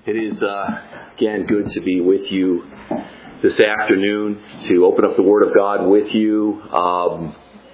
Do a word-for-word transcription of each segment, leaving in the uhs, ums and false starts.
It is, uh, again, good to be with you this afternoon, to open up the Word of God with you. Um,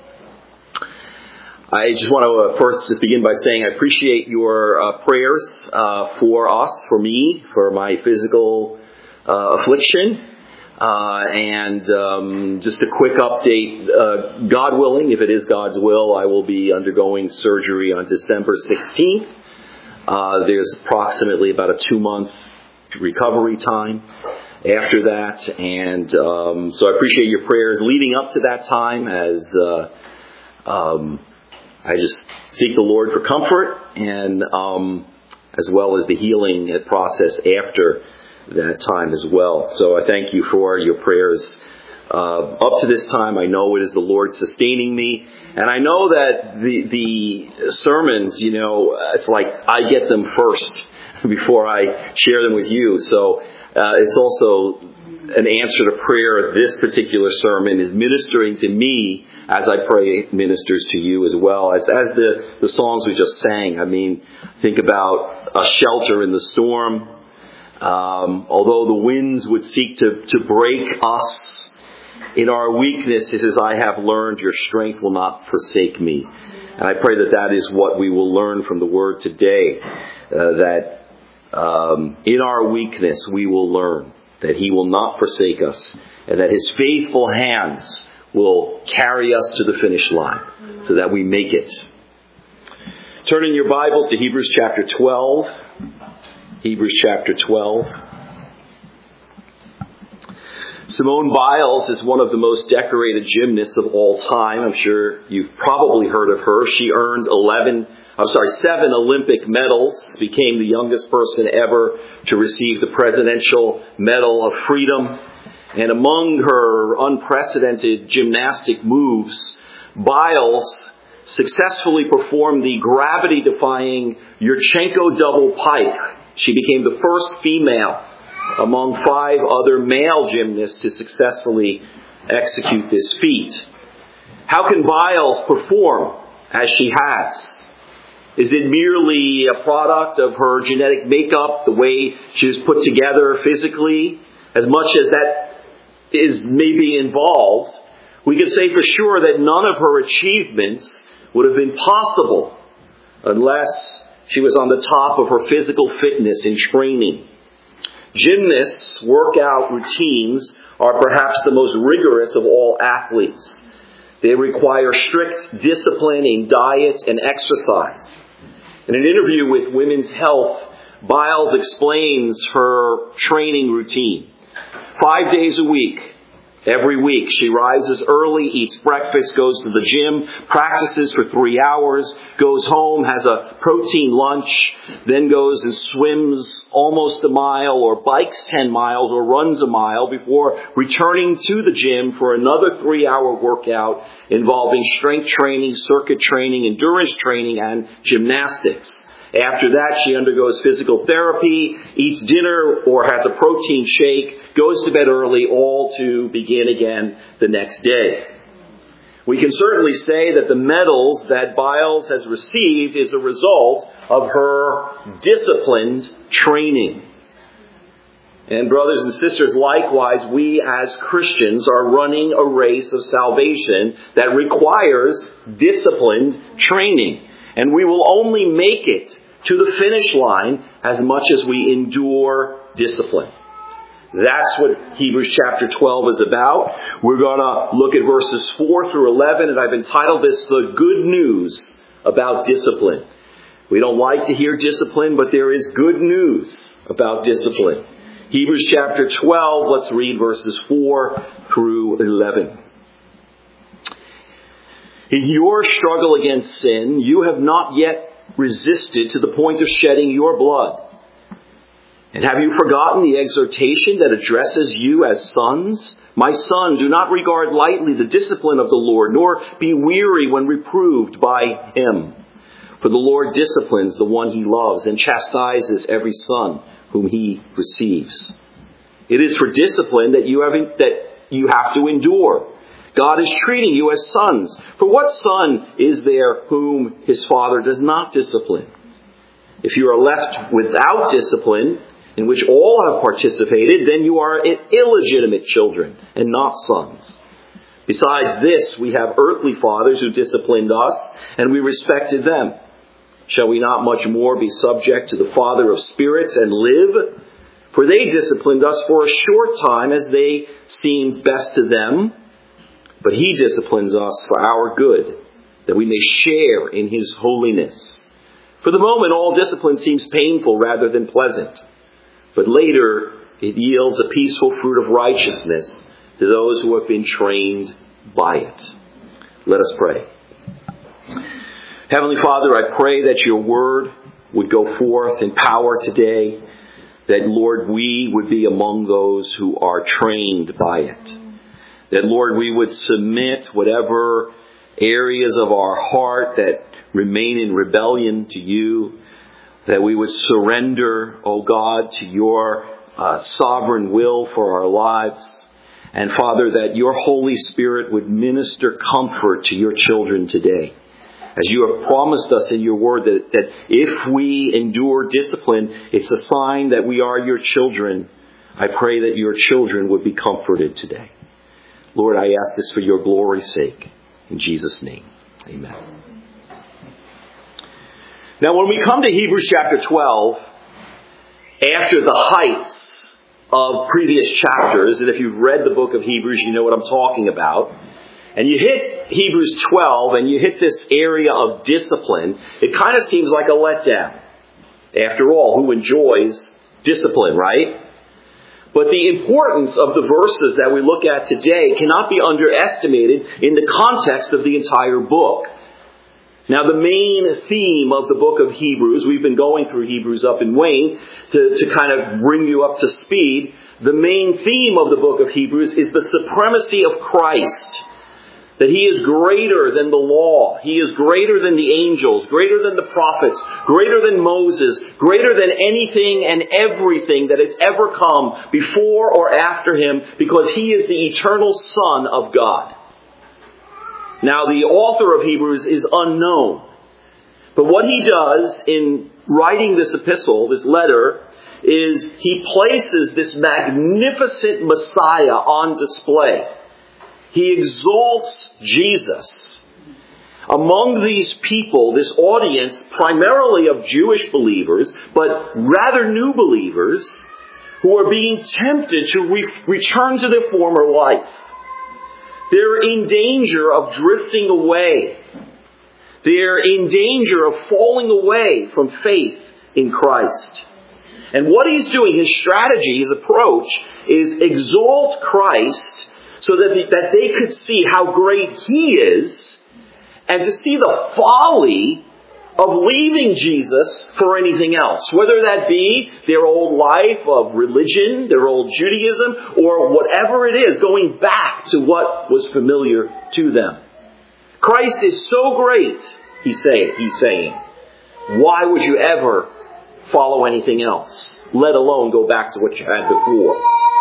I just want to uh, first just begin by saying I appreciate your uh, prayers uh, for us, for me, for my physical uh, affliction. Uh, and um, just a quick update, uh, God willing, if it is God's will, I will be undergoing surgery on December sixteenth. Uh, there's approximately about a two-month recovery time after that. And um, so I appreciate your prayers leading up to that time as uh, um, I just seek the Lord for comfort and um, as well as the healing process after that time as well. So I thank you for your prayers uh, up to this time. I know it is the Lord sustaining me. And I know that the the sermons, you know, it's like I get them first before I share them with you. So uh, it's also an answer to prayer. This particular sermon is ministering to me as I pray it ministers to you as well. As as the, the songs we just sang. I mean, think about a shelter in the storm. Um, although the winds would seek to, to break us, in our weakness, it says, I have learned your strength will not forsake me. And I pray that that is what we will learn from the Word today. Uh, that um, in our weakness we will learn that He will not forsake us. And that His faithful hands will carry us to the finish line so that we make it. Turn in your Bibles to Hebrews chapter twelve. Hebrews chapter twelve. Simone Biles is one of the most decorated gymnasts of all time. I'm sure you've probably heard of her. She earned eleven, I'm sorry, seven Olympic medals, became the youngest person ever to receive the Presidential Medal of Freedom. And among her unprecedented gymnastic moves, Biles successfully performed the gravity-defying Yurchenko double pike. She became the first female among five other male gymnasts to successfully execute this feat. How can Biles perform as she has? Is it merely a product of her genetic makeup, the way she was put together physically? As much as that is maybe involved, we can say for sure that none of her achievements would have been possible unless she was on the top of her physical fitness and training. Gymnasts' workout routines are perhaps the most rigorous of all athletes. They require strict discipline in diet and exercise. In an interview with Women's Health, Biles explains her training routine. Five days a week, every week, she rises early, eats breakfast, goes to the gym, practices for three hours, goes home, has a protein lunch, then goes and swims almost a mile or bikes ten miles or runs a mile before returning to the gym for another three-hour workout involving strength training, circuit training, endurance training, and gymnastics. After that, she undergoes physical therapy, eats dinner or has a protein shake, goes to bed early, all to begin again the next day. We can certainly say that the medals that Biles has received is a result of her disciplined training. And brothers and sisters, likewise, we as Christians are running a race of salvation that requires disciplined training. And we will only make it to the finish line as much as we endure discipline. That's what Hebrews chapter twelve is about. We're going to look at verses four through eleven, and I've entitled this, The Good News About Discipline. We don't like to hear discipline, but there is good news about discipline. Hebrews chapter twelve, let's read verses four through eleven. In your struggle against sin, you have not yet resisted to the point of shedding your blood. And have you forgotten the exhortation that addresses you as sons? My son, do not regard lightly the discipline of the Lord, nor be weary when reproved by Him. For the Lord disciplines the one He loves and chastises every son whom He receives. It is for discipline that you have, that you have to endure. God is treating you as sons. For what son is there whom his father does not discipline? If you are left without discipline, in which all have participated, then you are illegitimate children and not sons. Besides this, we have earthly fathers who disciplined us, and we respected them. Shall we not much more be subject to the Father of spirits and live? For they disciplined us for a short time as they seemed best to them, but he disciplines us for our good, that we may share in his holiness. For the moment, all discipline seems painful rather than pleasant, but later it yields a peaceful fruit of righteousness to those who have been trained by it. Let us pray. Heavenly Father, I pray that your word would go forth in power today, that, Lord, we would be among those who are trained by it. That, Lord, we would submit whatever areas of our heart that remain in rebellion to you, that we would surrender, O God, to your uh, sovereign will for our lives. And Father, that your Holy Spirit would minister comfort to your children today. As you have promised us in your word that, that if we endure discipline, it's a sign that we are your children. I pray that your children would be comforted today. Lord, I ask this for your glory's sake. In Jesus' name, amen. Now, when we come to Hebrews chapter twelve, after the heights of previous chapters, and if you've read the book of Hebrews, you know what I'm talking about, and you hit Hebrews twelve and you hit this area of discipline, it kind of seems like a letdown. After all, who enjoys discipline, right? But the importance of the verses that we look at today cannot be underestimated in the context of the entire book. Now, the main theme of the book of Hebrews, we've been going through Hebrews up in Wayne to, to kind of bring you up to speed. The main theme of the book of Hebrews is the supremacy of Christ. That he is greater than the law. He is greater than the angels, greater than the prophets, greater than Moses, greater than anything and everything that has ever come before or after him, because he is the eternal Son of God. Now, the author of Hebrews is unknown. But what he does in writing this epistle, this letter, is he places this magnificent Messiah on display. He exalts Jesus. Among these people, this audience, primarily of Jewish believers, but rather new believers, who are being tempted to re- return to their former life. They're in danger of drifting away. They're in danger of falling away from faith in Christ. And what he's doing, his strategy, his approach, is exalt Christ so that they, that they could see how great he is, and to see the folly of leaving Jesus for anything else. Whether that be their old life of religion, their old Judaism, or whatever it is, going back to what was familiar to them. Christ is so great, he's saying, he's saying. Why would you ever follow anything else, let alone go back to what you had before?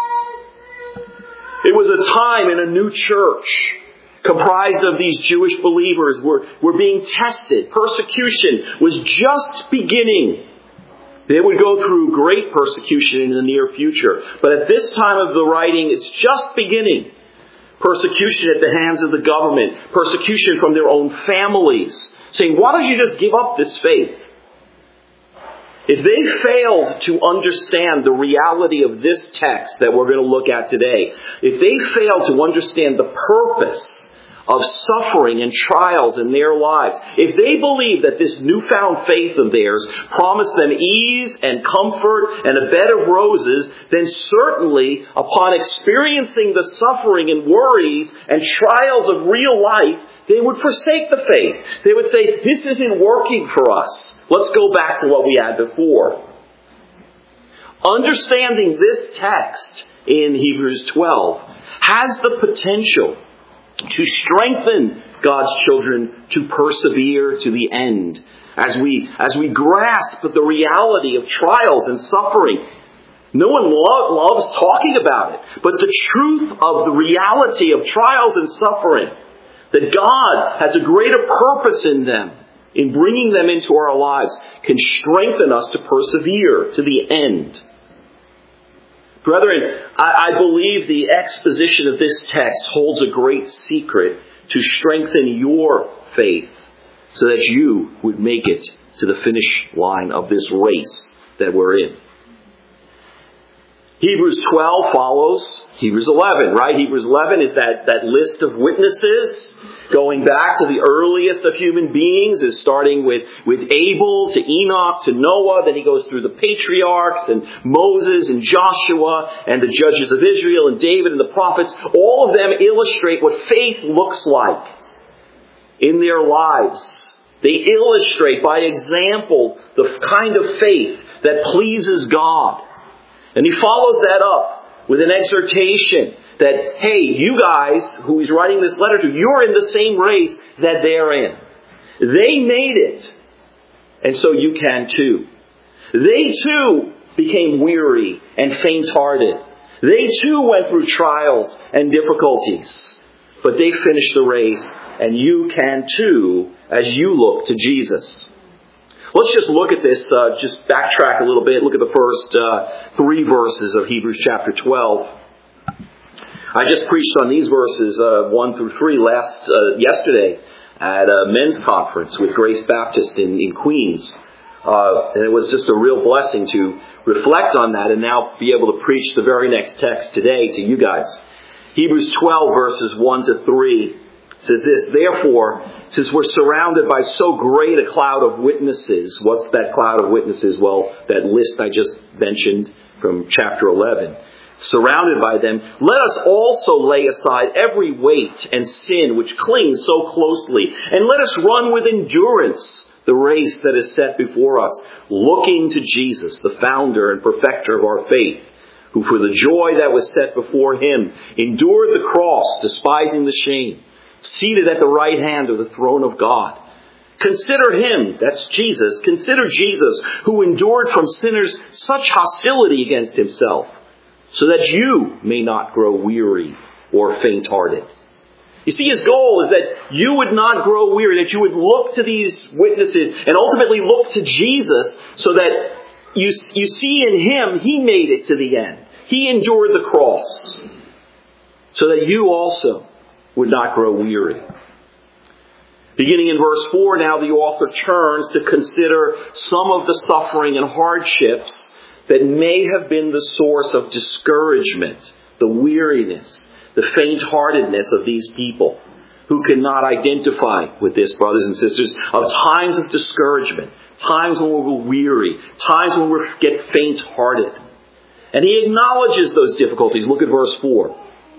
It was a time in a new church comprised of these Jewish believers were, were being tested. Persecution was just beginning. They would go through great persecution in the near future. But at this time of the writing, it's just beginning. Persecution at the hands of the government. Persecution from their own families. Saying, why don't you just give up this faith? If they failed to understand the reality of this text that we're going to look at today, if they failed to understand the purpose of suffering and trials in their lives, if they believe that this newfound faith of theirs promised them ease and comfort and a bed of roses, then certainly upon experiencing the suffering and worries and trials of real life, they would forsake the faith. They would say, this isn't working for us. Let's go back to what we had before. Understanding this text in Hebrews twelve has the potential to strengthen God's children to persevere to the end. As we, as we grasp the reality of trials and suffering, no one lo- loves talking about it, but the truth of the reality of trials and suffering, that God has a greater purpose in them, in bringing them into our lives, can strengthen us to persevere to the end. Brethren, I, I believe the exposition of this text holds a great secret to strengthen your faith so that you would make it to the finish line of this race that we're in. Hebrews twelve follows Hebrews eleven, right? Hebrews eleven is that, that list of witnesses going back to the earliest of human beings, is starting with, with Abel to Enoch to Noah. Then he goes through the patriarchs and Moses and Joshua and the judges of Israel and David and the prophets. All of them illustrate what faith looks like in their lives. They illustrate by example the kind of faith that pleases God. And he follows that up with an exhortation that, hey, you guys who he's writing this letter to, you're in the same race that they're in. They made it, and so you can too. They too became weary and faint-hearted. They too went through trials and difficulties. But they finished the race, and you can too as you look to Jesus. Let's just look at this, uh, just backtrack a little bit. Look at the first uh, three verses of Hebrews chapter twelve. I just preached on these verses uh, one through three last uh, yesterday at a men's conference with Grace Baptist in, in Queens. Uh, and it was just a real blessing to reflect on that and now be able to preach the very next text today to you guys. Hebrews twelve verses one to three says this, therefore, since we're surrounded by so great a cloud of witnesses, what's that cloud of witnesses? Well, that list I just mentioned from chapter eleven. Surrounded by them, let us also lay aside every weight and sin which clings so closely, and let us run with endurance the race that is set before us, looking to Jesus, the founder and perfecter of our faith, who for the joy that was set before him endured the cross, despising the shame, seated at the right hand of the throne of God. Consider him, that's Jesus, consider Jesus, who endured from sinners such hostility against himself, so that you may not grow weary or faint-hearted. You see, his goal is that you would not grow weary, that you would look to these witnesses and ultimately look to Jesus so that you, you see in him, he made it to the end. He endured the cross so that you also would not grow weary. Beginning in verse four, now the author turns to consider some of the suffering and hardships that may have been the source of discouragement, the weariness, the faint-heartedness of these people who cannot identify with this, brothers and sisters, of times of discouragement, times when we're weary, times when we get faint-hearted. And he acknowledges those difficulties. Look at verse four.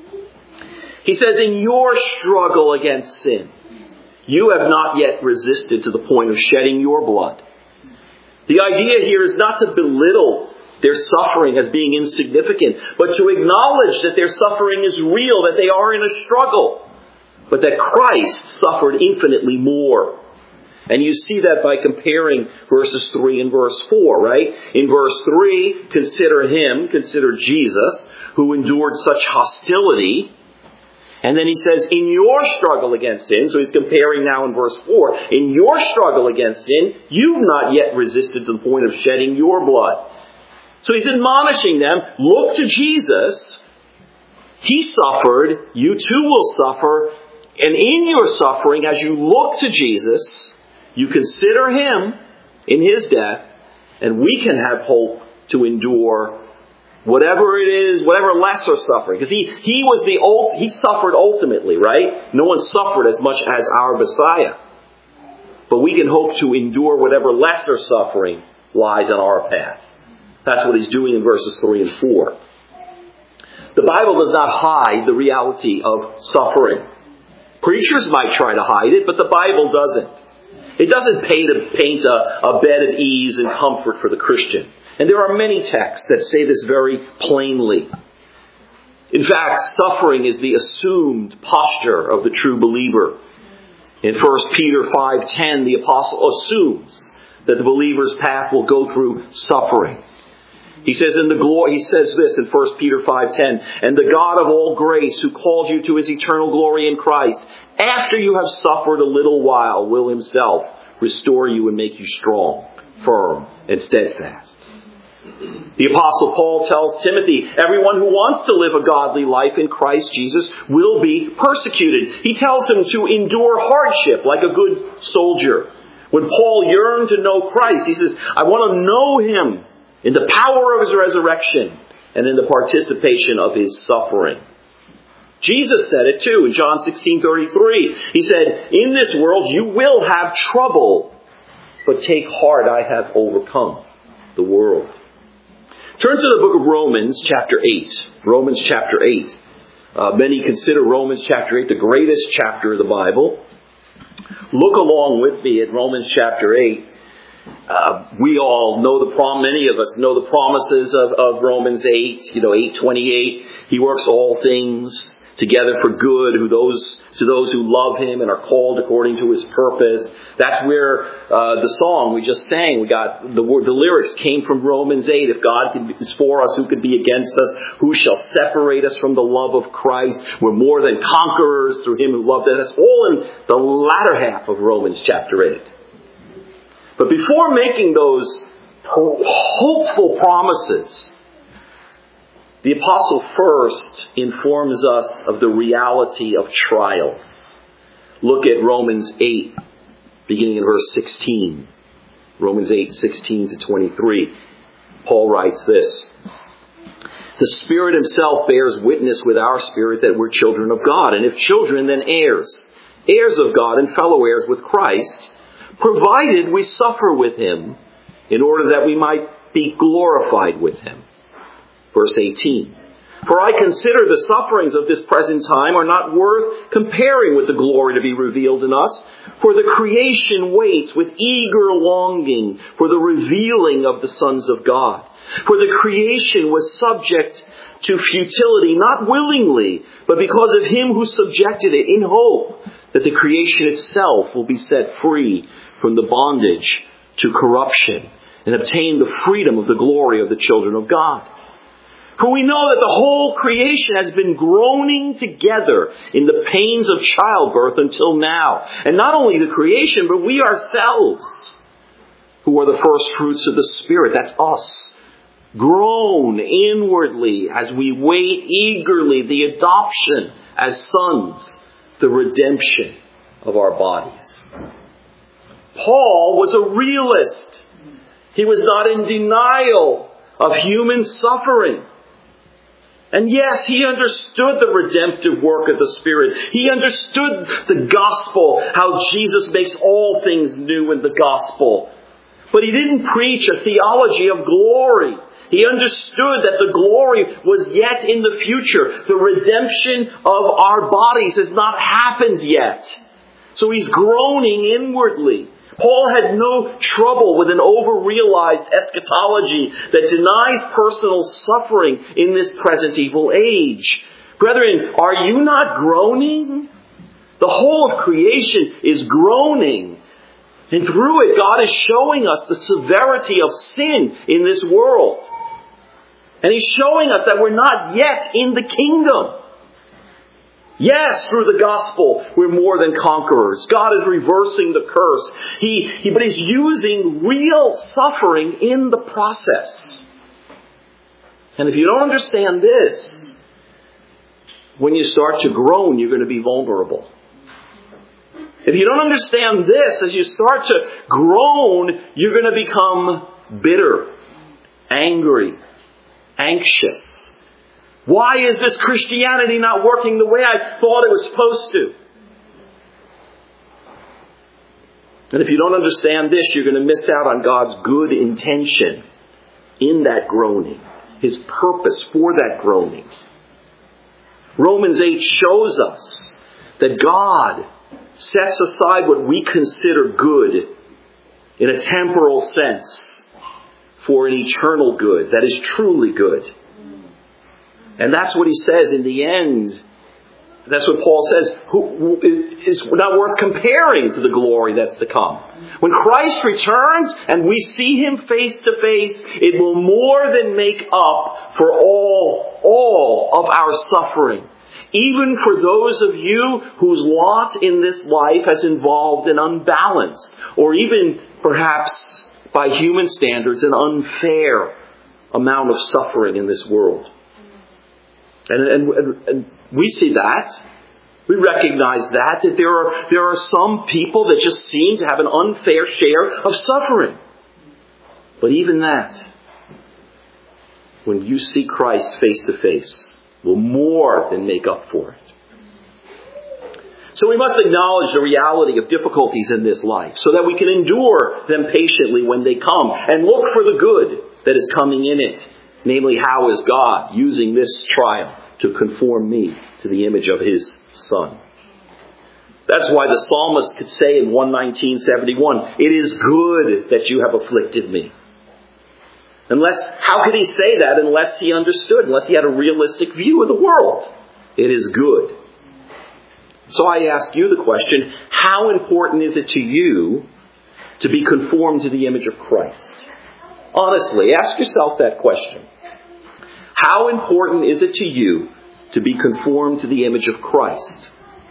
He says, in your struggle against sin, you have not yet resisted to the point of shedding your blood. The idea here is not to belittle their suffering as being insignificant, but to acknowledge that their suffering is real, that they are in a struggle, but that Christ suffered infinitely more. And you see that by comparing verses three and verse four, right? In verse three, consider him, consider Jesus, who endured such hostility. And then he says, in your struggle against sin, so he's comparing now in verse four, in your struggle against sin, you've not yet resisted to the point of shedding your blood. So he's admonishing them, look to Jesus. He suffered, you too will suffer. And in your suffering, as you look to Jesus, you consider him in his death, and we can have hope to endure whatever it is, whatever lesser suffering. Because he, he was the ult, he suffered ultimately, right? No one suffered as much as our Messiah. But we can hope to endure whatever lesser suffering lies on our path. That's what he's doing in verses three and four. The Bible does not hide the reality of suffering. Preachers might try to hide it, but the Bible doesn't. It doesn't paint a, paint a, a bed of ease and comfort for the Christian. And there are many texts that say this very plainly. In fact, suffering is the assumed posture of the true believer. In First Peter five ten, the apostle assumes that the believer's path will go through suffering. He says in the glory, he says this in First Peter five ten, and the God of all grace, who called you to his eternal glory in Christ, after you have suffered a little while, will himself restore you and make you strong, firm, and steadfast. The Apostle Paul tells Timothy, everyone who wants to live a godly life in Christ Jesus will be persecuted. He tells him to endure hardship like a good soldier. When Paul yearned to know Christ, he says, I want to know Him in the power of His resurrection and in the participation of His suffering. Jesus said it too in John sixteen thirty-three. He said, in this world you will have trouble, but take heart, I have overcome the world. Turn to the book of Romans chapter eight. Romans chapter eight. Uh, many consider Romans chapter eight the greatest chapter of the Bible. Look along with me at Romans chapter eight. Uh, we all know the prom. Many of us know the promises of, of Romans eight. You know, eight twenty-eight. He works all things together for good, who those to those who love Him and are called according to His purpose. That's where uh, the song we just sang, we got the word, the lyrics came from Romans eight. If God is for us, who could be against us? Who shall separate us from the love of Christ? We're more than conquerors through Him who loved us. That's all in the latter half of Romans chapter eight. But before making those hopeful promises, the Apostle first informs us of the reality of trials. Look at Romans eight, beginning in verse sixteen. Romans eight, sixteen to twenty-three. Paul writes this. The Spirit Himself bears witness with our spirit that we're children of God. And if children, then heirs. Heirs of God and fellow heirs with Christ, provided we suffer with Him, in order that we might be glorified with Him. Verse eighteen. For I consider the sufferings of this present time are not worth comparing with the glory to be revealed in us. For the creation waits with eager longing for the revealing of the sons of God. For the creation was subject to futility, not willingly, but because of Him who subjected it, in hope that the creation itself will be set free from the bondage to corruption and obtain the freedom of the glory of the children of God. For we know that the whole creation has been groaning together in the pains of childbirth until now. And not only the creation, but we ourselves, who are the first fruits of the Spirit, that's us, groan inwardly as we wait eagerly the adoption as sons, the redemption of our bodies. Paul was a realist. He was not in denial of human suffering. And yes, he understood the redemptive work of the Spirit. He understood the gospel, how Jesus makes all things new in the gospel. But he didn't preach a theology of glory. He understood that the glory was yet in the future. The redemption of our bodies has not happened yet. So he's groaning inwardly. Paul had no trouble with an over-realized eschatology that denies personal suffering in this present evil age. Brethren, are you not groaning? The whole of creation is groaning. And through it, God is showing us the severity of sin in this world. And He's showing us that we're not yet in the kingdom. Yes, through the gospel, we're more than conquerors. God is reversing the curse. He, he, but He's using real suffering in the process. And if you don't understand this, when you start to groan, you're going to be vulnerable. If you don't understand this, as you start to groan, you're going to become bitter, angry, anxious. Why is this Christianity not working the way I thought it was supposed to? And if you don't understand this, you're going to miss out on God's good intention in that groaning. His purpose for that groaning. Romans eight shows us that God sets aside what we consider good in a temporal sense for an eternal good that is truly good. And that's what he says in the end. That's what Paul says, who, who is not worth comparing to the glory that's to come. When Christ returns and we see Him face to face, it will more than make up for all, all of our suffering. Even for those of you whose lot in this life has involved an unbalanced, or even perhaps by human standards, an unfair amount of suffering in this world. And, and, and we see that. We recognize that, that there are, there are some people that just seem to have an unfair share of suffering. But even that, when you see Christ face to face, will more than make up for it. So we must acknowledge the reality of difficulties in this life so that we can endure them patiently when they come and look for the good that is coming in it. Namely, how is God using this trial to conform me to the image of His Son? That's why the psalmist could say in one nineteen seventy-one, "It is good that you have afflicted me." Unless, how could he say that unless he understood, unless he had a realistic view of the world? It is good. So I ask you the question, how important is it to you to be conformed to the image of Christ? Honestly, ask yourself that question. How important is it to you to be conformed to the image of Christ?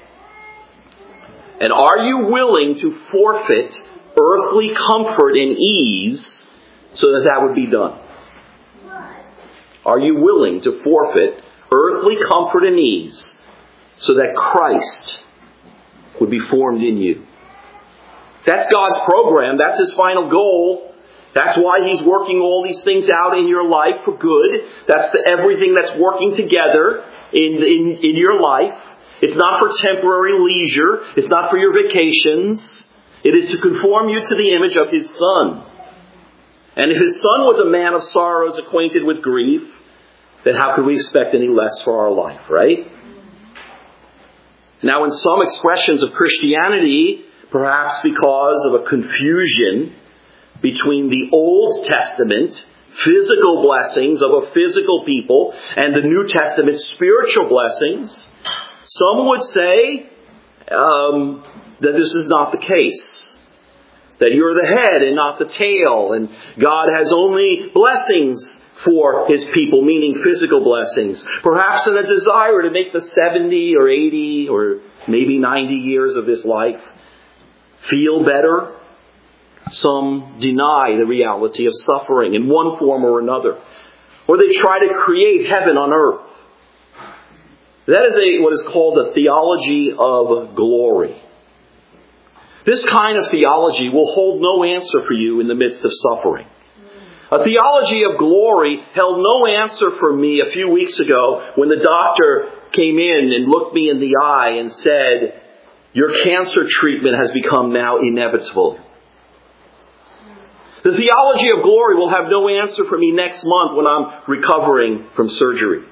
And are you willing to forfeit earthly comfort and ease so that that would be done? Are you willing to forfeit earthly comfort and ease so that Christ would be formed in you? That's God's program. That's His final goal. That's why He's working all these things out in your life for good. That's the, everything that's working together in, in, in your life. It's not for temporary leisure. It's not for your vacations. It is to conform you to the image of His Son. And if His Son was a man of sorrows, acquainted with grief, then how could we expect any less for our life, right? Now, in some expressions of Christianity, perhaps because of a confusion between the Old Testament physical blessings of a physical people and the New Testament spiritual blessings, some would say um, that this is not the case. That you're the head and not the tail, and God has only blessings for His people, meaning physical blessings. Perhaps in a desire to make the seventy or eighty or maybe ninety years of this life feel better, some deny the reality of suffering in one form or another. Or they try to create heaven on earth. That is a what is called a theology of glory. This kind of theology will hold no answer for you in the midst of suffering. A theology of glory held no answer for me a few weeks ago when the doctor came in and looked me in the eye and said, "Your cancer treatment has become now inevitable." The theology of glory will have no answer for me next month when I'm recovering from surgery.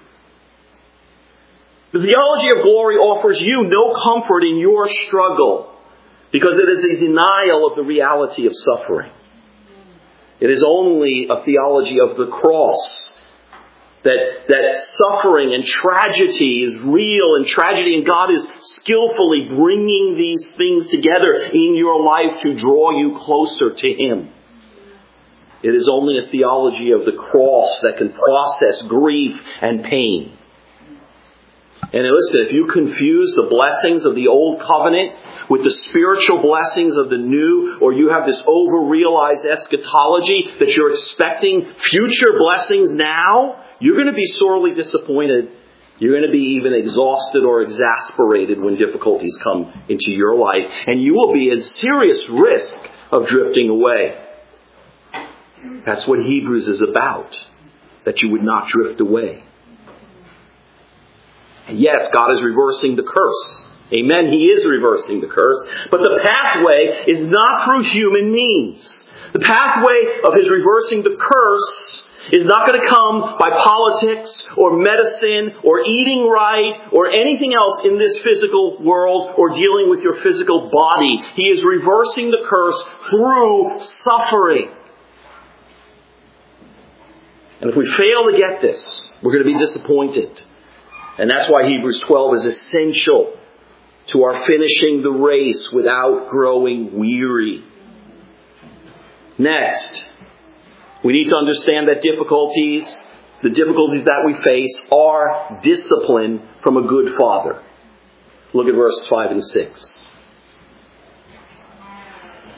The theology of glory offers you no comfort in your struggle, because it is a denial of the reality of suffering. It is only a theology of the cross. That, that suffering and tragedy is real and tragedy, and God is skillfully bringing these things together in your life to draw you closer to Him. It is only a theology of the cross that can process grief and pain. And listen, if you confuse the blessings of the old covenant with the spiritual blessings of the new, or you have this over-realized eschatology that you're expecting future blessings now, you're going to be sorely disappointed. You're going to be even exhausted or exasperated when difficulties come into your life. And you will be at serious risk of drifting away. That's what Hebrews is about. That you would not drift away. Yes, God is reversing the curse. Amen. He is reversing the curse. But the pathway is not through human means. The pathway of His reversing the curse is not going to come by politics or medicine or eating right or anything else in this physical world or dealing with your physical body. He is reversing the curse through suffering. And if we fail to get this, we're going to be disappointed. And that's why Hebrews twelve is essential to our finishing the race without growing weary. Next, we need to understand that difficulties, the difficulties that we face, are discipline from a good Father. Look at verses five and six.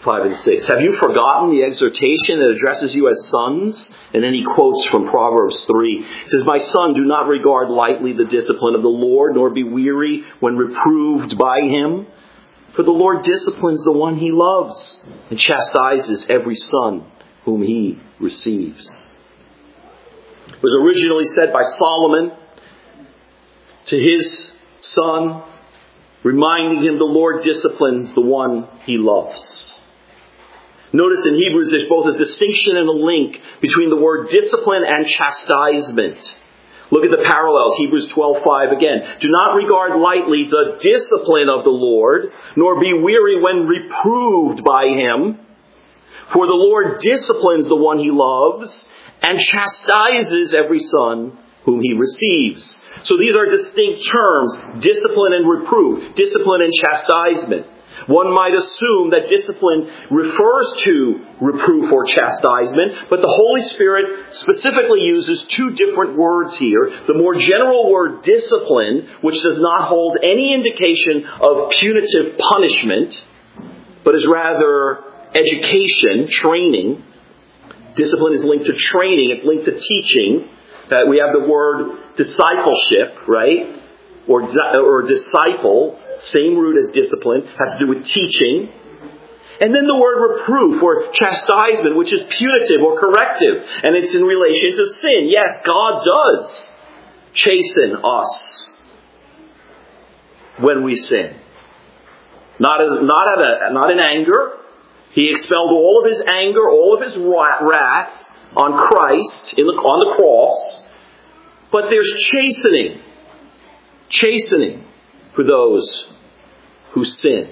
five and six. Have you forgotten the exhortation that addresses you as sons? And then he quotes from Proverbs three. He says, my son, do not regard lightly the discipline of the Lord, nor be weary when reproved by him. For the Lord disciplines the one he loves, and chastises every son whom he receives. It was originally said by Solomon to his son, reminding him the Lord disciplines the one he loves. Notice in Hebrews there's both a distinction and a link between the word discipline and chastisement. Look at the parallels, Hebrews twelve five again. Do not regard lightly the discipline of the Lord, nor be weary when reproved by him. For the Lord disciplines the one he loves, and chastises every son whom he receives. So these are distinct terms, discipline and reproof, discipline and chastisement. One might assume that discipline refers to reproof or chastisement, but the Holy Spirit specifically uses two different words here. The more general word discipline, which does not hold any indication of punitive punishment, but is rather education, training. Discipline is linked to training, it's linked to teaching. Uh, we have the word discipleship, right? Or, or disciple, same root as discipline, has to do with teaching. And then the word reproof or chastisement, which is punitive or corrective. And it's in relation to sin. Yes, God does chasten us when we sin. Not, as, not, at a, not in anger. He expelled all of his anger, all of his wrath on Christ in the, on the cross. But there's chastening. Chastening for those who sin.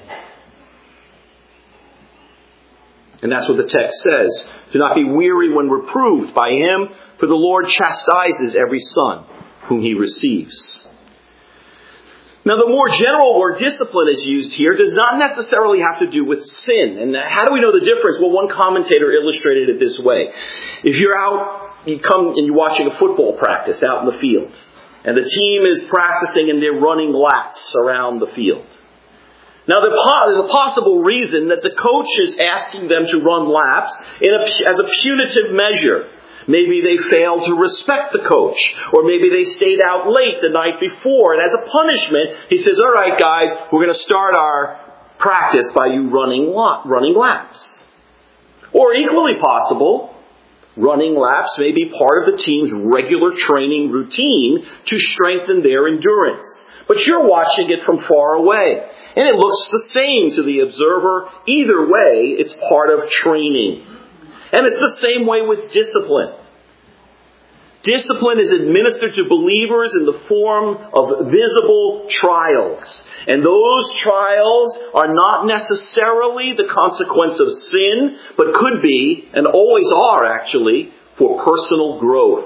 And that's what the text says. Do not be weary when reproved by him, for the Lord chastises every son whom he receives. Now, the more general word discipline is used here does not necessarily have to do with sin. And how do we know the difference? Well, one commentator illustrated it this way. If you're out, you come and you're watching a football practice out in the field, and the team is practicing and they're running laps around the field. Now, there's a possible reason that the coach is asking them to run laps in a, as a punitive measure. Maybe they failed to respect the coach, or maybe they stayed out late the night before, and as a punishment, he says, all right, guys, we're going to start our practice by you running, running laps. Or equally possible, running laps may be part of the team's regular training routine to strengthen their endurance. But you're watching it from far away, and it looks the same to the observer. Either way, it's part of training. And it's the same way with discipline. Discipline is administered to believers in the form of visible trials. And those trials are not necessarily the consequence of sin, but could be, and always are actually, for personal growth.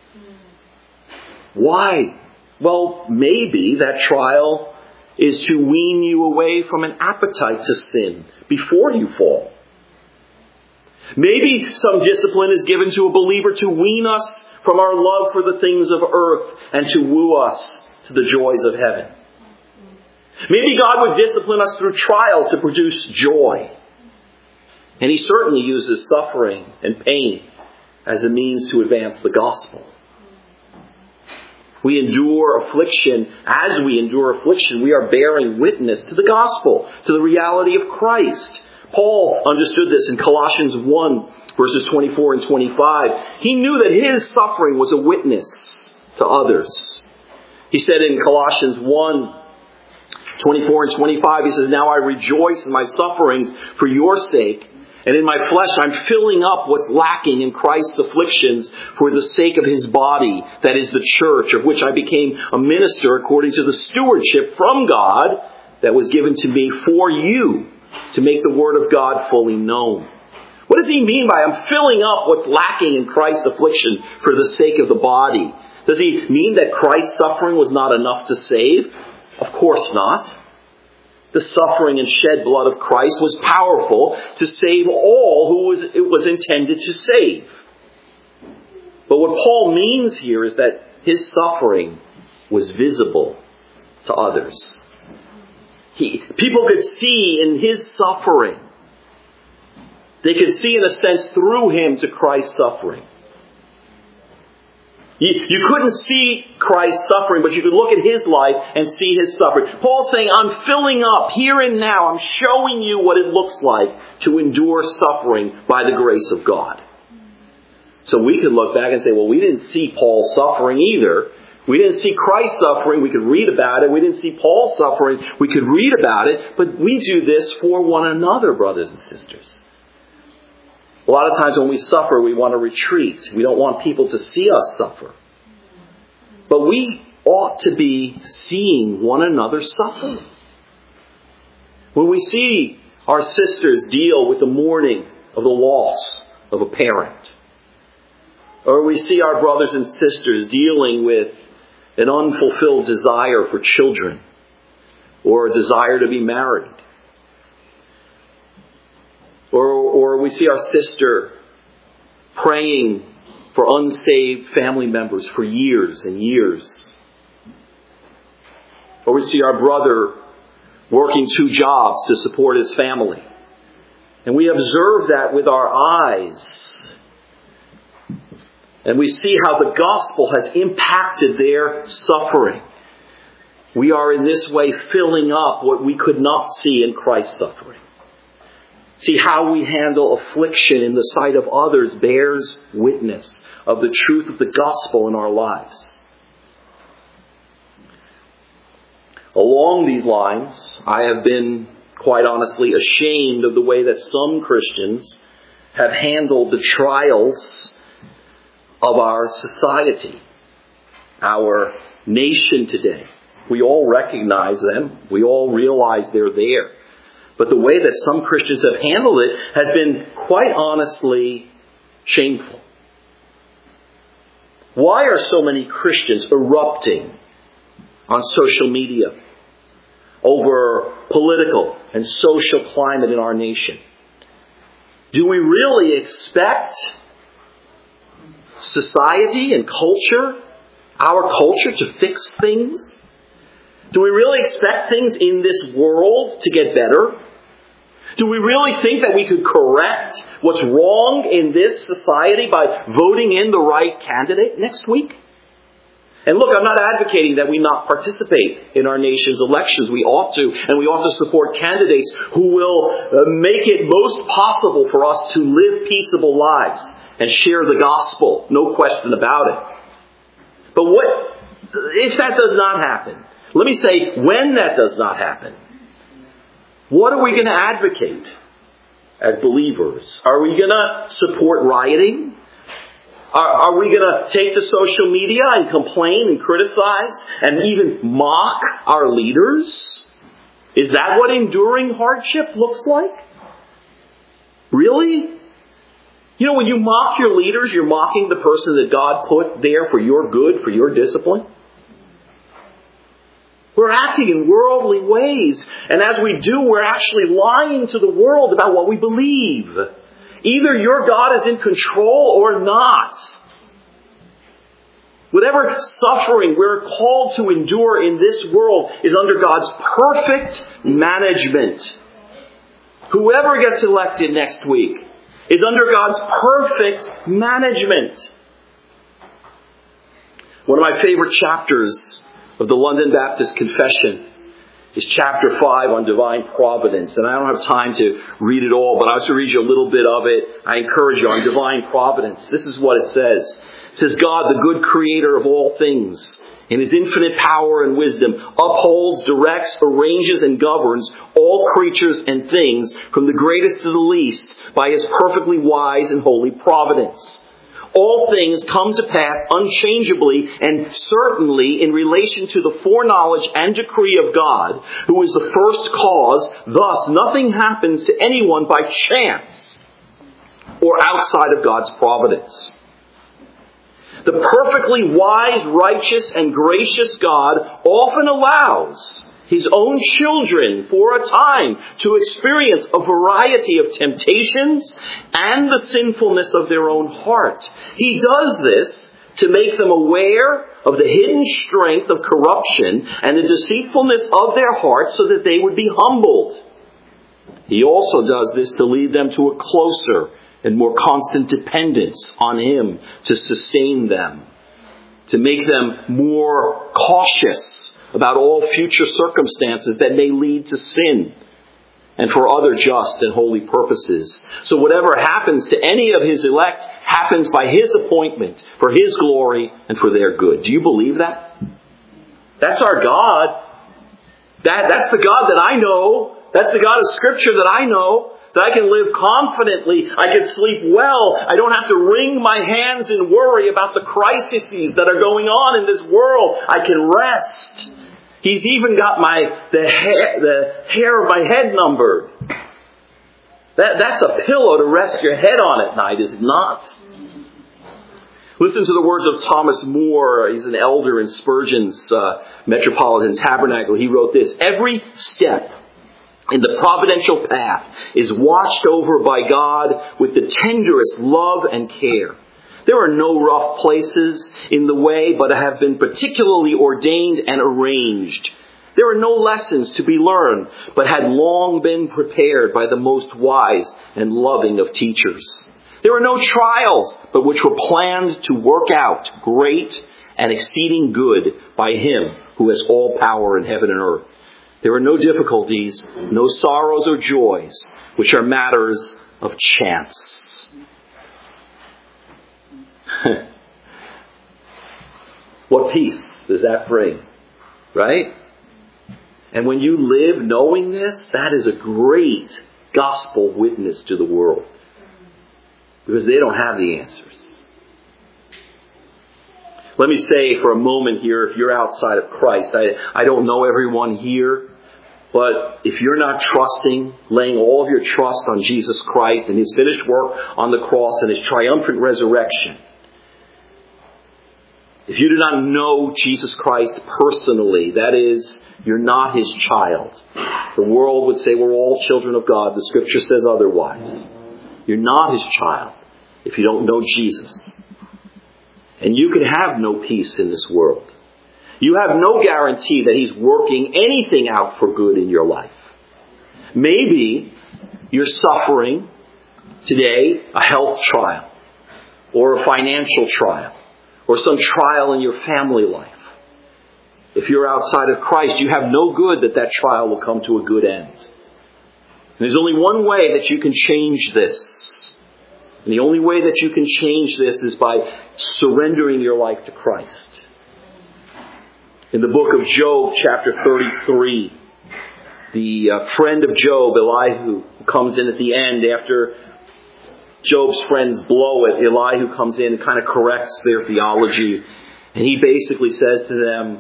Why? Well, maybe that trial is to wean you away from an appetite to sin before you fall. Maybe some discipline is given to a believer to wean us from our love for the things of earth and to woo us to the joys of heaven. Maybe God would discipline us through trials to produce joy. And he certainly uses suffering and pain as a means to advance the gospel. We endure affliction. As we endure affliction, we are bearing witness to the gospel, to the reality of Christ. Paul understood this in Colossians one, verses twenty-four and twenty-five. He knew that his suffering was a witness to others. He said in Colossians one, twenty-four and twenty-five, he says, now I rejoice in my sufferings for your sake, and in my flesh I'm filling up what's lacking in Christ's afflictions for the sake of his body, that is the church, of which I became a minister according to the stewardship from God that was given to me for you, to make the word of God fully known. What does he mean by I'm filling up what's lacking in Christ's affliction for the sake of the body? Does he mean that Christ's suffering was not enough to save? Of course not. The suffering and shed blood of Christ was powerful to save all who was, it was intended to save. But what Paul means here is that his suffering was visible to others. He, people could see in his suffering They could see, in a sense, through him to Christ's suffering. You, you couldn't see Christ's suffering, but you could look at his life and see his suffering. Paul's saying, I'm filling up here and now. I'm showing you what it looks like to endure suffering by the grace of God. So we could look back and say, well, we didn't see Paul suffering either. We didn't see Christ suffering. We could read about it. We didn't see Paul suffering. We could read about it. But we do this for one another, brothers and sisters. A lot of times when we suffer, we want to retreat. We don't want people to see us suffer. But we ought to be seeing one another suffer. When we see our sisters deal with the mourning of the loss of a parent, or we see our brothers and sisters dealing with an unfulfilled desire for children, or a desire to be married, Or, or we see our sister praying for unsaved family members for years and years. Or we see our brother working two jobs to support his family. And we observe that with our eyes. And we see how the gospel has impacted their suffering. We are in this way filling up what we could not see in Christ's suffering. See, how we handle affliction in the sight of others bears witness of the truth of the gospel in our lives. Along these lines, I have been, quite honestly, ashamed of the way that some Christians have handled the trials of our society, our nation today. We all recognize them. We all realize they're there. But the way that some Christians have handled it has been, quite honestly, shameful. Why are so many Christians erupting on social media over political and social climate in our nation? Do we really expect society and culture, our culture, to fix things? Do we really expect things in this world to get better? Do we really think that we could correct what's wrong in this society by voting in the right candidate next week? And look, I'm not advocating that we not participate in our nation's elections. We ought to, and we ought to support candidates who will make it most possible for us to live peaceable lives and share the gospel. No question about it. But what if that does not happen? Let me say, when that does not happen, what are we going to advocate as believers? Are we going to support rioting? Are, are we going to take to social media and complain and criticize and even mock our leaders? Is that what enduring hardship looks like? Really? You know, when you mock your leaders, you're mocking the person that God put there for your good, for your discipline. We're acting in worldly ways. And as we do, we're actually lying to the world about what we believe. Either your God is in control or not. Whatever suffering we're called to endure in this world is under God's perfect management. Whoever gets elected next week is under God's perfect management. One of my favorite chapters of the London Baptist Confession is chapter five on divine providence. And I don't have time to read it all, but I'll just read you a little bit of it. I encourage you on divine providence. This is what it says. It says, God, the good creator of all things, in his infinite power and wisdom, upholds, directs, arranges, and governs all creatures and things, from the greatest to the least, by his perfectly wise and holy providence. All things come to pass unchangeably and certainly in relation to the foreknowledge and decree of God, who is the first cause. Thus, nothing happens to anyone by chance or outside of God's providence. The perfectly wise, righteous, and gracious God often allows his own children for a time to experience a variety of temptations and the sinfulness of their own heart. He does this to make them aware of the hidden strength of corruption and the deceitfulness of their hearts, so that they would be humbled. He also does this to lead them to a closer and more constant dependence on Him to sustain them, to make them more cautious about all future circumstances that may lead to sin, and for other just and holy purposes. So whatever happens to any of His elect happens by His appointment, for His glory and for their good. Do you believe that? That's our God. That, that's the God that I know. That's the God of Scripture that I know. That I can live confidently. I can sleep well. I don't have to wring my hands in worry about the crises that are going on in this world. I can rest. He's even got my the hair, the hair of my head numbered. That, that's a pillow to rest your head on at night, is it not? Listen to the words of Thomas More. He's an elder in Spurgeon's uh, Metropolitan Tabernacle. He wrote this: every step in the providential path is watched over by God with the tenderest love and care. There are no rough places in the way, but have been particularly ordained and arranged. There are no lessons to be learned, but had long been prepared by the most wise and loving of teachers. There are no trials, but which were planned to work out great and exceeding good by Him who has all power in heaven and earth. There are no difficulties, no sorrows or joys, which are matters of chance. What peace does that bring, right? And when you live knowing this, that is a great gospel witness to the world, because they don't have the answers. Let me say for a moment here, if you're outside of Christ, I, I don't know everyone here, but if you're not trusting, laying all of your trust on Jesus Christ and His finished work on the cross and His triumphant resurrection, if you do not know Jesus Christ personally, that is, you're not His child. The world would say we're all children of God. The Scripture says otherwise. You're not His child if you don't know Jesus. And you can have no peace in this world. You have no guarantee that He's working anything out for good in your life. Maybe you're suffering today a health trial, or a financial trial, or some trial in your family life. If you're outside of Christ, you have no good that that trial will come to a good end. And there's only one way that you can change this. And the only way that you can change this is by surrendering your life to Christ. In the book of Job, chapter thirty-three, the uh, friend of Job, Elihu, comes in at the end after Job's friends blow it. Elihu comes in and kind of corrects their theology. And he basically says to them,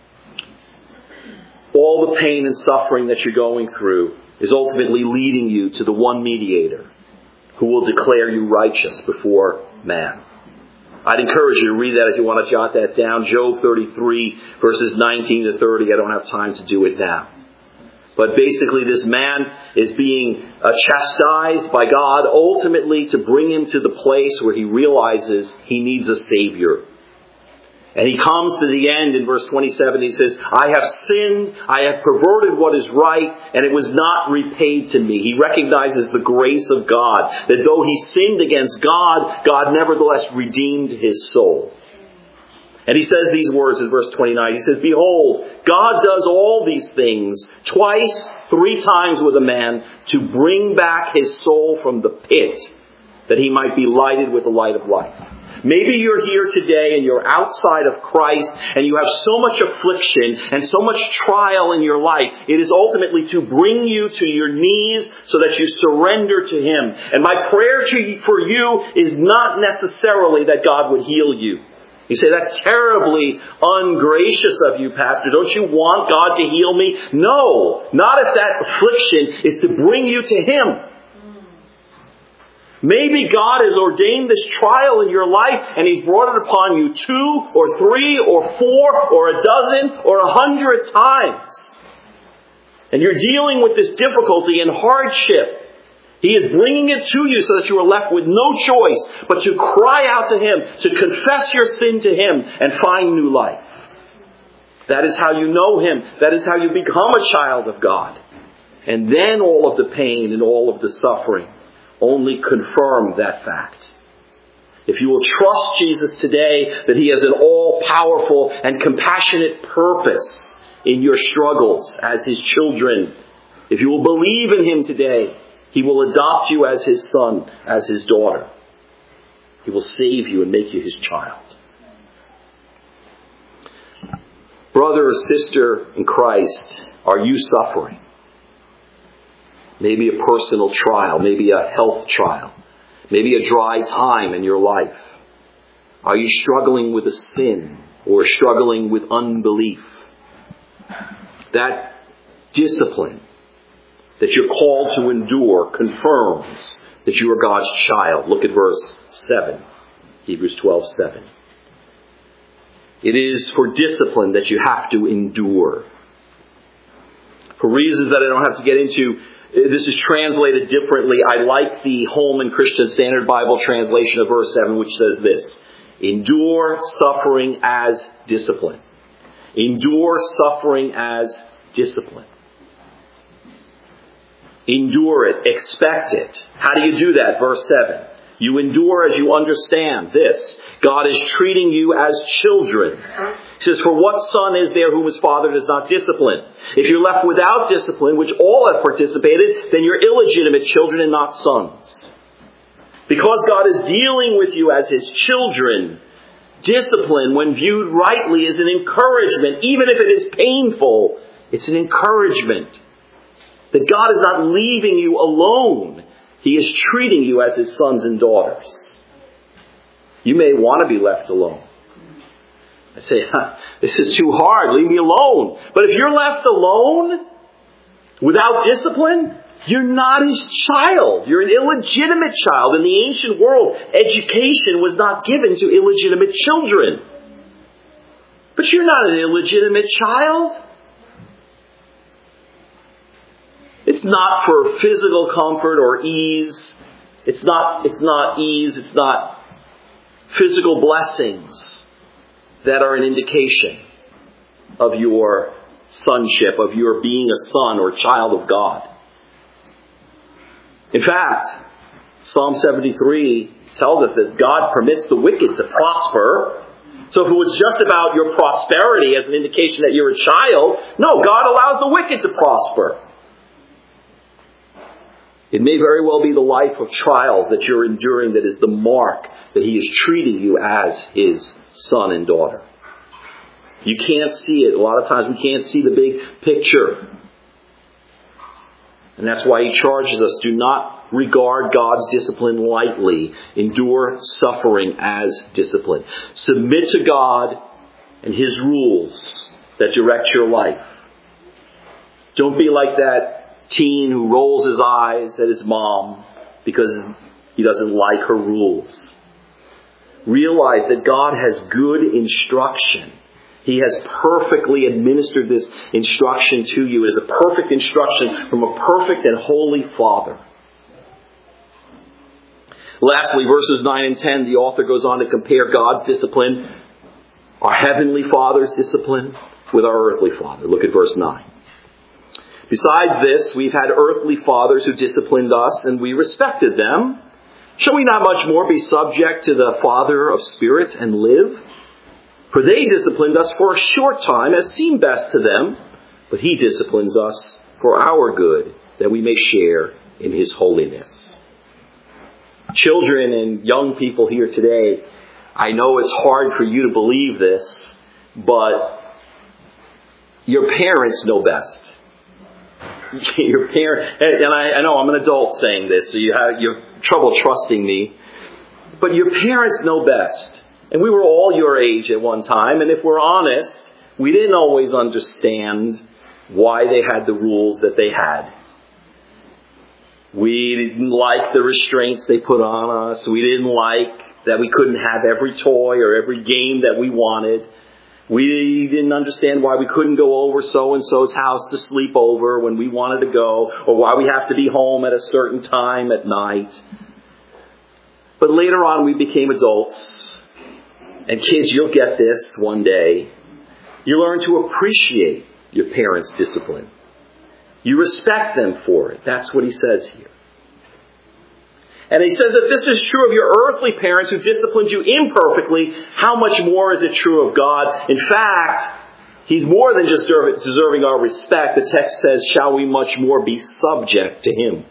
all the pain and suffering that you're going through is ultimately leading you to the one mediator who will declare you righteous before man. I'd encourage you to read that if you want to jot that down. Job thirty-three, verses nineteen to thirty. I don't have time to do it now. But basically this man is being uh, chastised by God ultimately to bring him to the place where he realizes he needs a Savior. And he comes to the end in verse twenty-seven. He says, I have sinned, I have perverted what is right, and it was not repaid to me. He recognizes the grace of God, that though he sinned against God, God nevertheless redeemed his soul. And he says these words in verse twenty-nine. He says, behold, God does all these things twice, three times with a man to bring back his soul from the pit, that he might be lighted with the light of life. Maybe you're here today and you're outside of Christ and you have so much affliction and so much trial in your life. It is ultimately to bring you to your knees so that you surrender to Him. And my prayer to you, for you is not necessarily that God would heal you. You say, that's terribly ungracious of you, Pastor. Don't you want God to heal me? No, not if that affliction is to bring you to Him. Maybe God has ordained this trial in your life and He's brought it upon you two or three or four or a dozen or a hundred times. And you're dealing with this difficulty and hardship. He is bringing it to you so that you are left with no choice but to cry out to Him, to confess your sin to Him and find new life. That is how you know Him. That is how you become a child of God. and then all of the pain and all of the suffering only confirm that fact. If you will trust Jesus today that He has an all-powerful and compassionate purpose in your struggles as His children, if you will believe in Him today, He will adopt you as His son, as His daughter. He will save you and make you His child. Brother or sister in Christ, are you suffering? Maybe a personal trial, maybe a health trial, maybe a dry time in your life. Are you struggling with a sin or struggling with unbelief? That discipline that you're called to endure confirms that you are God's child. Look at verse seven, Hebrews twelve seven. It is for discipline that you have to endure. For reasons that I don't have to get into, this is translated differently. I like the Holman Christian Standard Bible translation of verse seven, which says this: endure suffering as discipline. Endure suffering as discipline. Endure it. Expect it. How do you do that? Verse seven. You endure as you understand this: God is treating you as children. He says, for what son is there whom his father does not discipline? If you're left without discipline, which all have participated, then you're illegitimate children and not sons. Because God is dealing with you as His children, discipline, when viewed rightly, is an encouragement. Even if it is painful, it's an encouragement. That God is not leaving you alone. He is treating you as His sons and daughters. You may want to be left alone. I say, huh, this is too hard. Leave me alone. But if you're left alone without discipline, you're not His child. You're an illegitimate child. In the ancient world, education was not given to illegitimate children. But you're not an illegitimate child. It's not for physical comfort or ease. It's not, it's not ease. It's not physical blessings that are an indication of your sonship, of your being a son or child of God. In fact, Psalm seventy-three tells us that God permits the wicked to prosper. So if it was just about your prosperity as an indication that you're a child, no, God allows the wicked to prosper. It may very well be the life of trials that you're enduring that is the mark that He is treating you as His son and daughter. You can't see it. A lot of times we can't see the big picture. And that's why He charges us, do not regard God's discipline lightly. Endure suffering as discipline. Submit to God and His rules that direct your life. Don't be like that teen who rolls his eyes at his mom because he doesn't like her rules. Realize that God has good instruction. He has perfectly administered this instruction to you. It is a perfect instruction from a perfect and holy Father. Lastly, verses nine and ten, the author goes on to compare God's discipline, our heavenly Father's discipline, with our earthly father. Look at verse nine. Besides this, we've had earthly fathers who disciplined us, and we respected them. Shall we not much more be subject to the Father of spirits and live? For they disciplined us for a short time, as seemed best to them, but He disciplines us for our good, that we may share in His holiness. Children and young people here today, I know it's hard for you to believe this, but your parents know best. Your parent, and I, I know I'm an adult saying this, so you have you have trouble trusting me. But your parents know best. And we were all your age at one time, and if we're honest, we didn't always understand why they had the rules that they had. We didn't like the restraints they put on us. We didn't like that we couldn't have every toy or every game that we wanted. We didn't understand why we couldn't go over so-and-so's house to sleep over when we wanted to go, or why we have to be home at a certain time at night. But later on we became adults. And kids, you'll get this one day. You learn to appreciate your parents' discipline. You respect them for it. That's what he says here. And he says that this is true of your earthly parents who disciplined you imperfectly. How much more is it true of God? In fact, he's more than just deserving our respect. The text says, shall we much more be subject to him?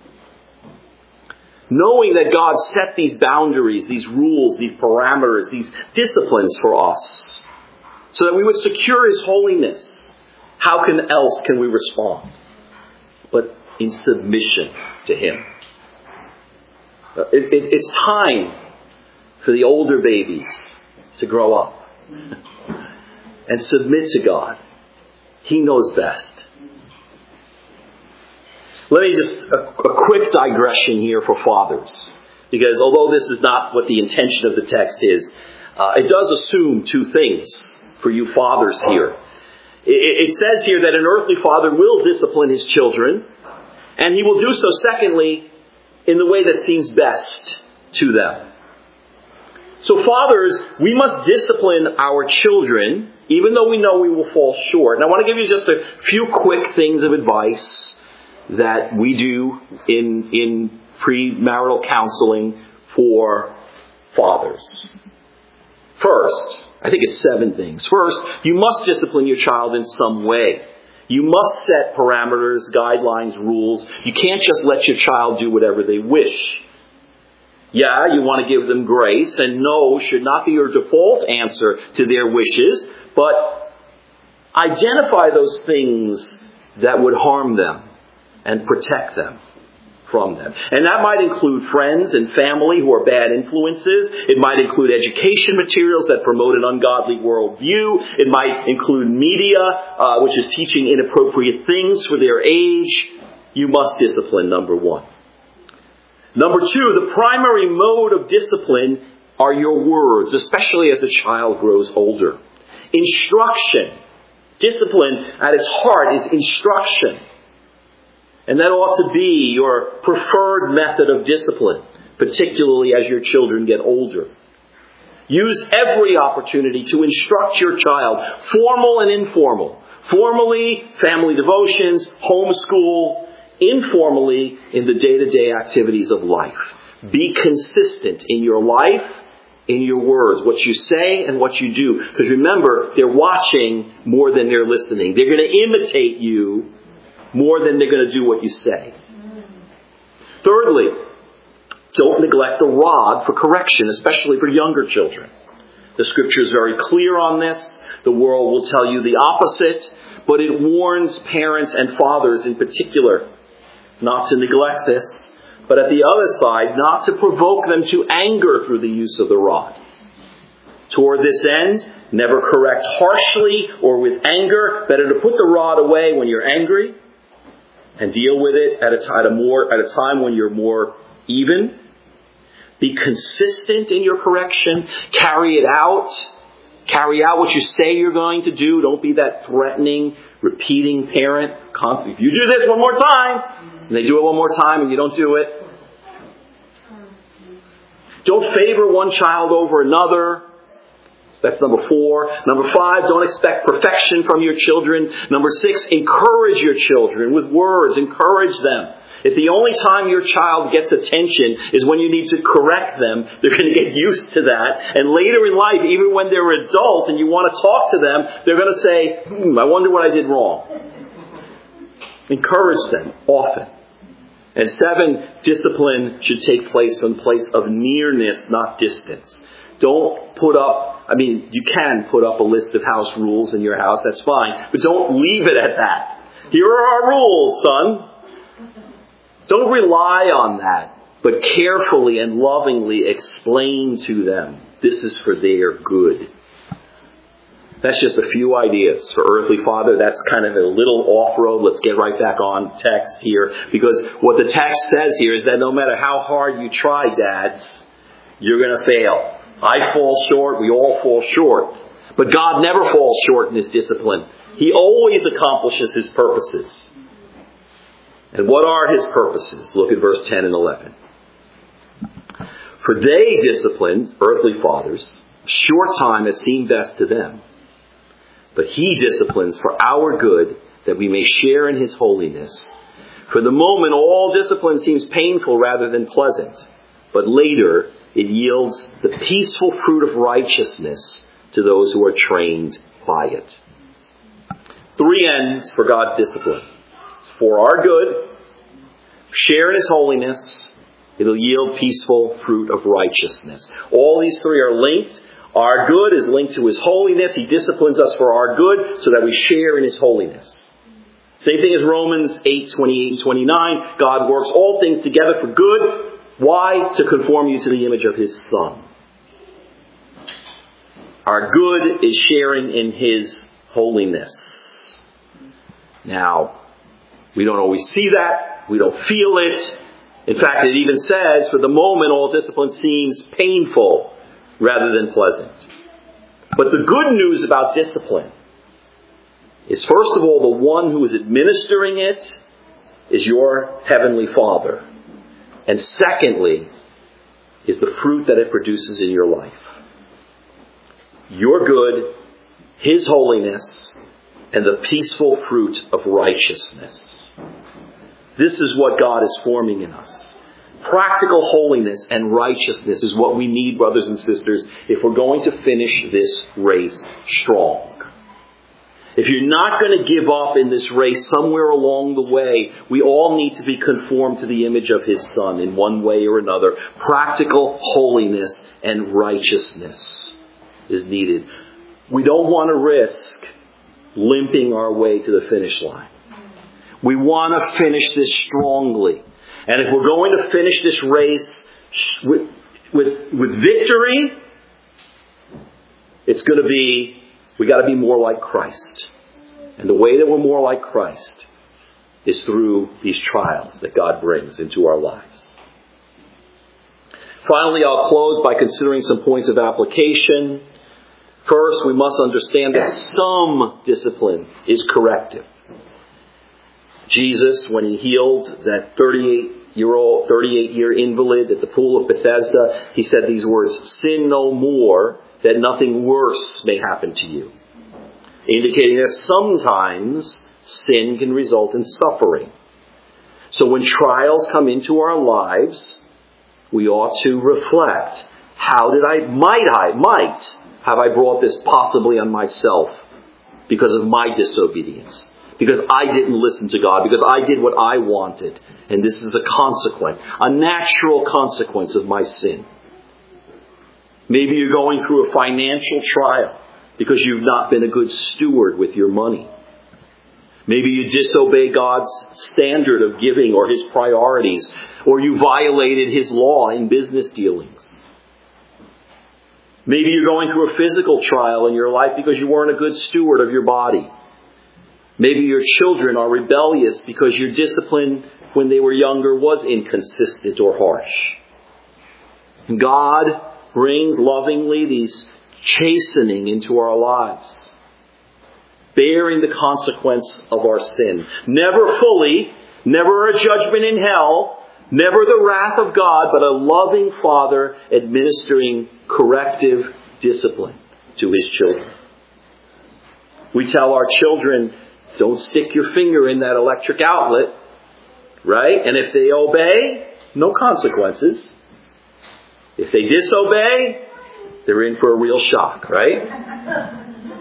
Knowing that God set these boundaries, these rules, these parameters, these disciplines for us, so that we would secure his holiness. How can else can we respond? But in submission to him. It, it, it's time for the older babies to grow up and submit to God. He knows best. Let me just, a, a quick digression here for fathers. Because although this is not what the intention of the text is, uh, it does assume two things for you fathers here. It, it says here that an earthly father will discipline his children, and he will do so, secondly, in the way that seems best to them. So fathers, we must discipline our children, even though we know we will fall short. And I want to give you just a few quick things of advice that we do in, in premarital counseling for fathers. First, I think it's seven things. First, you must discipline your child in some way. You must set parameters, guidelines, rules. You can't just let your child do whatever they wish. Yeah, you want to give them grace, and no should not be your default answer to their wishes, but identify those things that would harm them and protect them from them. And that might include friends and family who are bad influences. It might include education materials that promote an ungodly worldview. It might include media, uh, which is teaching inappropriate things for their age. You must discipline, number one. Number two, the primary mode of discipline are your words, especially as the child grows older. Instruction. Discipline at its heart is instruction. And that ought to be your preferred method of discipline, particularly as your children get older. Use every opportunity to instruct your child, formal and informal. Formally, family devotions, homeschool. Informally, in the day-to-day activities of life. Be consistent in your life, in your words, what you say and what you do. Because remember, they're watching more than they're listening. They're going to imitate you more than they're going to do what you say. Thirdly, don't neglect the rod for correction, especially for younger children. The Scripture is very clear on this. The world will tell you the opposite, but it warns parents and fathers in particular not to neglect this, but at the other side, not to provoke them to anger through the use of the rod. Toward this end, never correct harshly or with anger. Better to put the rod away when you're angry and deal with it at a time, at a more, at a time when you're more even. Be consistent in your correction. Carry it out. Carry out what you say you're going to do. Don't be that threatening, repeating parent. Constantly, if you do this one more time, and they do it one more time and you don't do it. Don't favor one child over another. That's number four. Number five, don't expect perfection from your children. Number six, encourage your children with words. Encourage them. If the only time your child gets attention is when you need to correct them, they're going to get used to that. And later in life, even when they're adult and you want to talk to them, they're going to say, hmm, I wonder what I did wrong. Encourage them often. And seven, discipline should take place from a place of nearness, not distance. Don't put up, I mean, you can put up a list of house rules in your house, that's fine. But don't leave it at that. Here are our rules, son. Don't rely on that, but carefully and lovingly explain to them, this is for their good. That's just a few ideas for earthly father. That's kind of a little off-road. Let's get right back on text here. Because what the text says here is that no matter how hard you try, dads, you're going to fail. I fall short. We all fall short. But God never falls short in His discipline. He always accomplishes His purposes. And what are His purposes? Look at verse ten and eleven. For they disciplined, earthly fathers, a short time as seemed best to them. But He disciplines for our good, that we may share in his holiness. For the moment, all discipline seems painful rather than pleasant, but later it yields the peaceful fruit of righteousness to those who are trained by it. Three ends for God's discipline. For our good, share in his holiness, it'll yield peaceful fruit of righteousness. All these three are linked. Our good is linked to his holiness. He disciplines us for our good so that we share in his holiness. Same thing as Romans eight, twenty-eight and twenty-nine. God works all things together for good. Why? To conform you to the image of his Son. Our good is sharing in his holiness. Now, we don't always see that. We don't feel it. In fact, it even says, for the moment, all discipline seems painful rather than pleasant. But the good news about discipline is, first of all, the one who is administering it is your heavenly Father. And secondly, is the fruit that it produces in your life. Your good, his holiness, and the peaceful fruit of righteousness. This is what God is forming in us. Practical holiness and righteousness is what we need, brothers and sisters, if we're going to finish this race strong. If you're not going to give up in this race somewhere along the way, we all need to be conformed to the image of his Son in one way or another. Practical holiness and righteousness is needed. We don't want to risk limping our way to the finish line. We want to finish this strongly. And if we're going to finish this race with, with, with victory, it's going to be, we got to be more like Christ. And the way that we're more like Christ is through these trials that God brings into our lives. Finally, I'll close by considering some points of application. First, we must understand that some discipline is corrective. Jesus, when he healed that thirty-eight-year-old, thirty-eight-year invalid at the pool of Bethesda, he said these words, "Sin no more, that nothing worse may happen to you." Indicating that sometimes sin can result in suffering. So when trials come into our lives, we ought to reflect, how did I, might I, might have I brought this possibly on myself because of my disobedience? Because I didn't listen to God, because I did what I wanted. And this is a consequence, a natural consequence of my sin. Maybe you're going through a financial trial because you've not been a good steward with your money. Maybe you disobey God's standard of giving or his priorities, or you violated his law in business dealings. Maybe you're going through a physical trial in your life because you weren't a good steward of your body. Maybe your children are rebellious because your discipline when they were younger was inconsistent or harsh. And God brings lovingly these chastening into our lives, bearing the consequence of our sin. Never fully, never a judgment in hell, never the wrath of God, but a loving Father administering corrective discipline to his children. We tell our children, don't stick your finger in that electric outlet, right? And if they obey, no consequences. If they disobey, they're in for a real shock, right?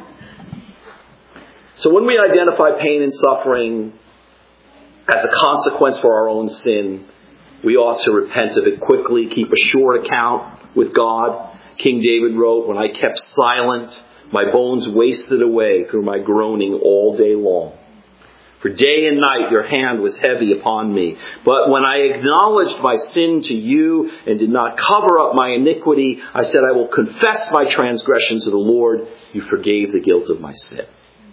So when we identify pain and suffering as a consequence for our own sin, we ought to repent of it quickly, keep a short account with God. King David wrote, "When I kept silent, my bones wasted away through my groaning all day long. For day and night your hand was heavy upon me. But when I acknowledged my sin to you and did not cover up my iniquity, I said, I will confess my transgression to the Lord. You forgave the guilt of my sin."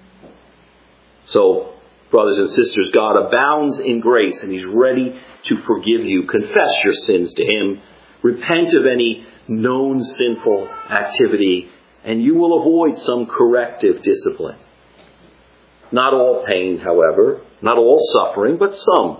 So, brothers and sisters, God abounds in grace and he's ready to forgive you. Confess your sins to him. Repent of any known sinful activity and you will avoid some corrective discipline. Not all pain, however, not all suffering, but some.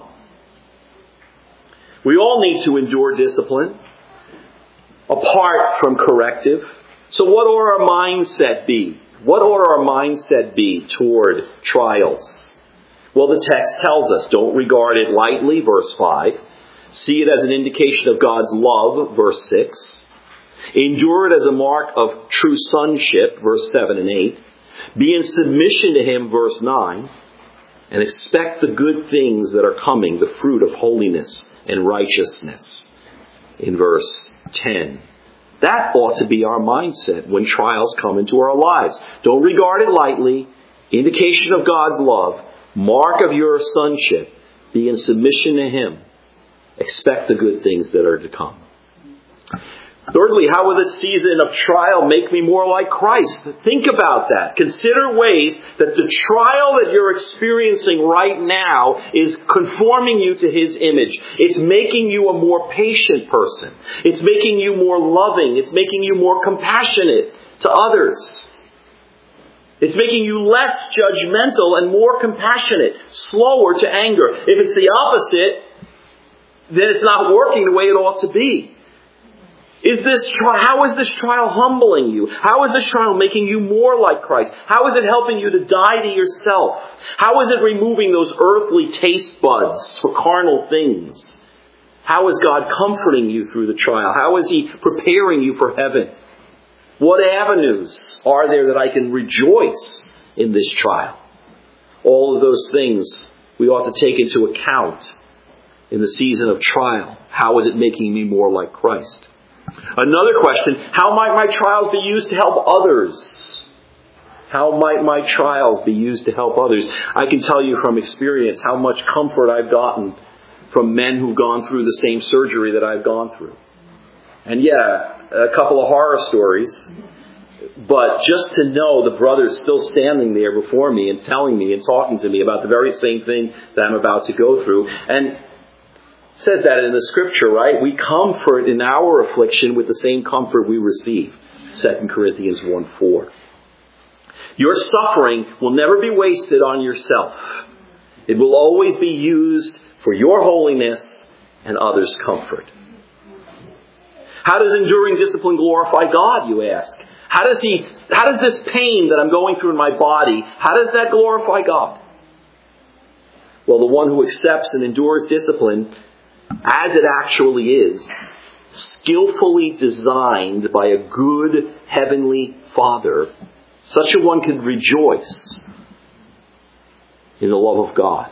We all need to endure discipline apart from corrective. So what ought our mindset be? What ought our mindset be toward trials? Well, the text tells us, don't regard it lightly, verse five. See it as an indication of God's love, verse six. Endure it as a mark of true sonship, verse seven and eight. Be in submission to Him, verse nine. And expect the good things that are coming, the fruit of holiness and righteousness, in verse ten. That ought to be our mindset when trials come into our lives. Don't regard it lightly. Indication of God's love. Mark of your sonship. Be in submission to Him. Expect the good things that are to come. Thirdly, how will this season of trial make me more like Christ? Think about that. Consider ways that the trial that you're experiencing right now is conforming you to His image. It's making you a more patient person. It's making you more loving. It's making you more compassionate to others. It's making you less judgmental and more compassionate, slower to anger. If it's the opposite, then it's not working the way it ought to be. Is this tri- how is this trial humbling you? How is this trial making you more like Christ? How is it helping you to die to yourself? How is it removing those earthly taste buds for carnal things? How is God comforting you through the trial? How is He preparing you for heaven? What avenues are there that I can rejoice in this trial? All of those things we ought to take into account in the season of trial. How is it making me more like Christ? Another question, how might my trials be used to help others? How might my trials be used to help others? I can tell you from experience how much comfort I've gotten from men who've gone through the same surgery that I've gone through. And yeah, a couple of horror stories, but just to know the brother's still standing there before me and telling me and talking to me about the very same thing that I'm about to go through. And says that in the scripture, right? We comfort in our affliction with the same comfort we receive. Second Corinthians one four. Your suffering will never be wasted on yourself. It will always be used for your holiness and others' comfort. How does enduring discipline glorify God, you ask? How does he, how does this pain that I'm going through in my body, how does that glorify God? Well, the one who accepts and endures discipline, as it actually is, skillfully designed by a good heavenly Father, such a one can rejoice in the love of God.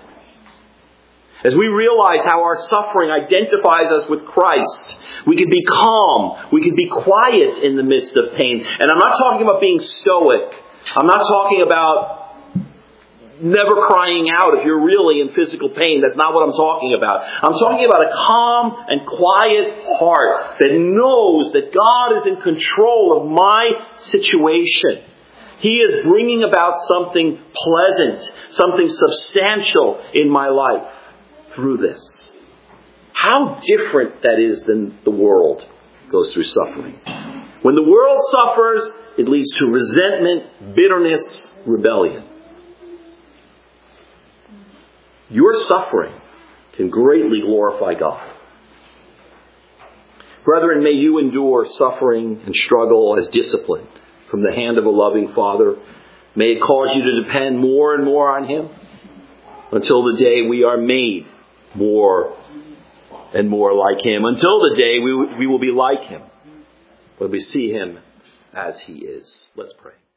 As we realize how our suffering identifies us with Christ, we can be calm, we can be quiet in the midst of pain. And I'm not talking about being stoic. I'm not talking about never crying out if you're really in physical pain. That's not what I'm talking about. I'm talking about a calm and quiet heart that knows that God is in control of my situation. He is bringing about something pleasant, something substantial in my life through this. How different that is than the world goes through suffering. When the world suffers, it leads to resentment, bitterness, rebellion. Your suffering can greatly glorify God. Brethren, may you endure suffering and struggle as discipline from the hand of a loving Father. May it cause you to depend more and more on Him until the day we are made more and more like Him. Until the day we, we will be like Him when we see Him as He is. Let's pray.